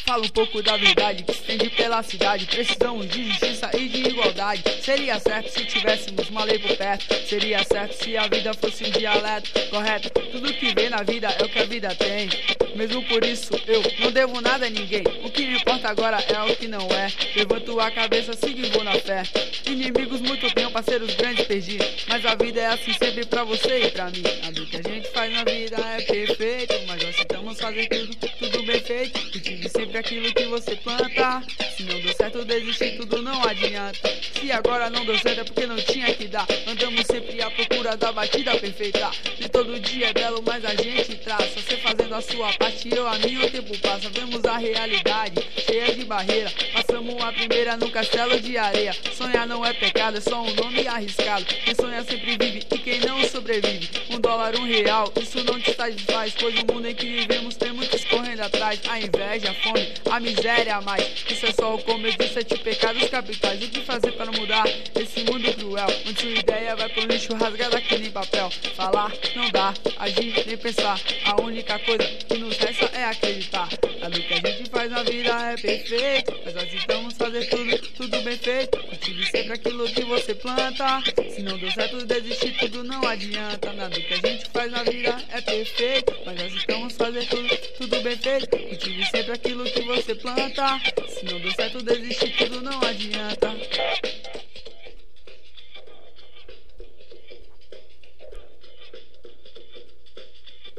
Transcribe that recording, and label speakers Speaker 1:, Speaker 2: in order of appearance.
Speaker 1: fala um pouco da verdade que se estende pela cidade. Precisamos de justiça e de igualdade. Seria certo se tivéssemos uma lei por perto. Seria certo se a vida fosse um dialeto correto. Tudo que vê na vida é o que a vida tem. Mesmo por isso eu não devo nada a ninguém. O que me importa agora é o que não é. Levanto a cabeça, sigo e vou na fé. Inimigos muito tenho, parceiros grandes perdi. Mas a vida é assim sempre pra você e pra mim. Nada que a gente faz na vida é perfeito, mas nós tentamos fazer tudo bem feito. Cultive sempre aquilo que você planta. Se não deu certo, desistir, tudo não adianta. Se agora não deu certo é porque não tinha que dar. Andamos sempre à procura da batida perfeita. E todo dia é belo, mas a gente traça. Você fazendo a sua parte, eu a minha, o tempo passa. Vemos a realidade cheia de barreira. Passamos a primeira no castelo de areia. Sonhar não é pecado, é só um nome arriscado. Quem sonha sempre vive e quem não sobrevive. $1, R$1, isso não te satisfaz. Pois no mundo em que vivemos tem muitos correndo atrás. A inveja, a fome, a miséria a mais. Isso é só o começo dos 7 pecados capitais. O que fazer para mudar esse mundo cruel, onde sua ideia vai pro lixo rasgada que nem papel. Falar não dá, agir nem pensar. A única coisa que nos resta é acreditar. Nada que a gente faz na vida é perfeito, mas nós tentamos fazer tudo bem feito. Cultive sempre aquilo que você planta. Se não deu certo, desistir, tudo não adianta. Nada que a gente faz na vida é perfeito, mas nós tentamos fazer tudo bem feito. Cultive sempre aquilo que você planta. Se não deu certo, desistir, tudo não adianta.